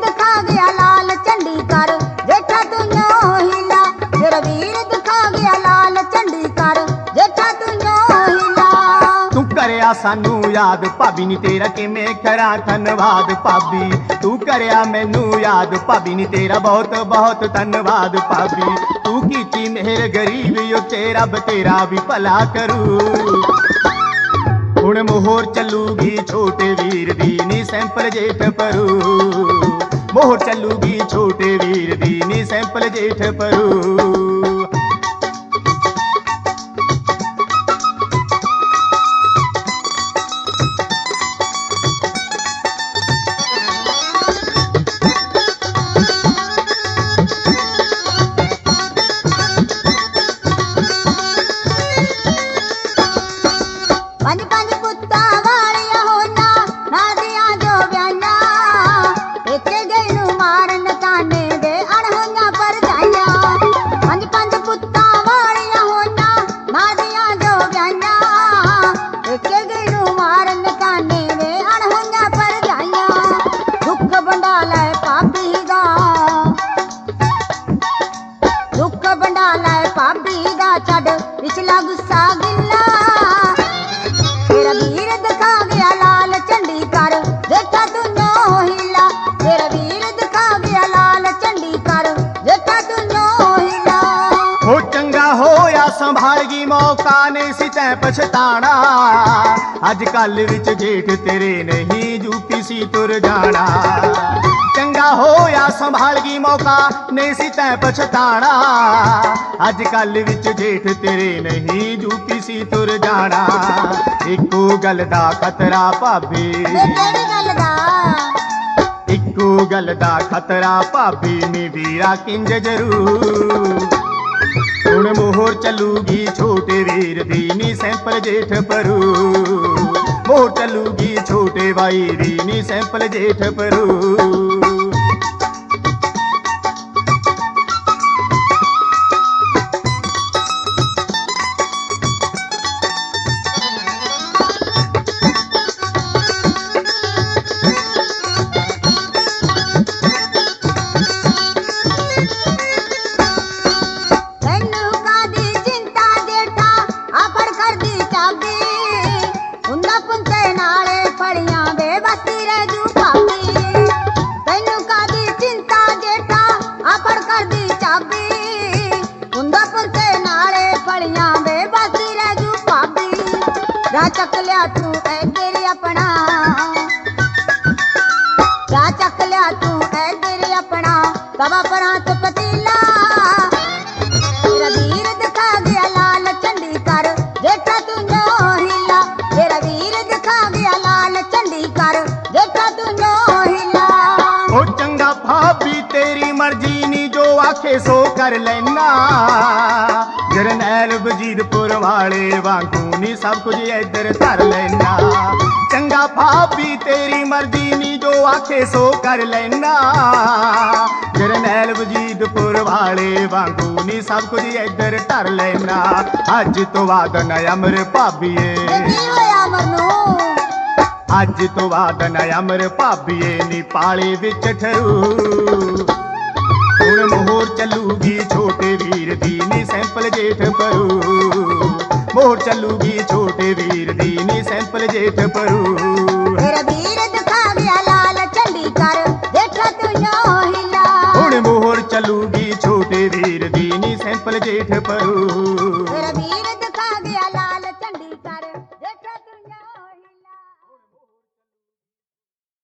दिखा गया लाल झंडी कर जेठा तू नो हिला तेरा वीर दिखा गया लाल झंडी कर जेठा तू नो हिला तू करिया सानू याद भाभी नी तेरा किवें करा धन्नवाद भाभी तू करिया मैनू याद भाभी नी तेरा बहुत बहुत धन्नवाद भाभी तू कीती मेहर गरीब उत्ते रब तेरा भी भला करू हुण मोहर चलूगी छोटे वीर दी नी सैंपल जेठ परू मोहर चलूगी छोटे वीर दी नी सैंपल जेठ परू पिछला गुस्सा गिला तेरा वीर दिखा गया लाल झंडी कर जेठा तू नो हिला तेरा वीर दिखा गया लाल झंडी कर जेठा तू नो हिला हो चंगा होया संभाल गई मौका नहीं सी तैं पछताना अज कल विच जेठ तेरे नहीं यूपी सी तुर जाना चंगा होया संभाल गई मौका नहीं सी तैं पछताना अज कल विच जेठ तेरे नहीं यूपी सी तुर जाना इको गल दा खतरा भाभी इको गल दा खतरा भाभी नी वीरा किंज जरूर हुण मोहर चलूगी छोटे वीर दी नी सैंपल जेठ परू मोहर चलूगी छोटे भाई दी नी सैंपल जेठ परू चक लिया तू ऐ तेरे अपना चक लिया तू ऐ तेरे अपना तवा परांत पतीला तेरा वीर दिखा गया लाल झंडी कर जेठा तू नो हिला तेरा वीर दिखा गया लाल झंडी कर जेठा तू नो हिला ओ चंगा भाभी तेरी मर्जी नी जो आखे सो कर लेना जरनैल वजीरपुर वाले वांगू नी सब कुछ इधर धर लेना चंगा भाभी तेरी मर्जी नी जो आखे सो कर लेना जरनैल वजीरपुर वाले वांगू नी सब कुछ इधर धर लेना अज तो बाद न अमर भाभीए अज तो बाद न अमर भाभीए नी पाले विच ठरू हुण मोहर चलूगी छोटे वीर दी नी सैंपल जेठ परू मोहर चलूगी छोटे वीर दी नी सैंपल जेठ परू तेरा वीर दिखा गया लाल झंडी कर जेठा तू नो हिला हुण मोहर चलूगी